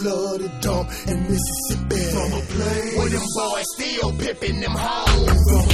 flooded dump in Mississippi. From a place where them boys still pimping them hoes. From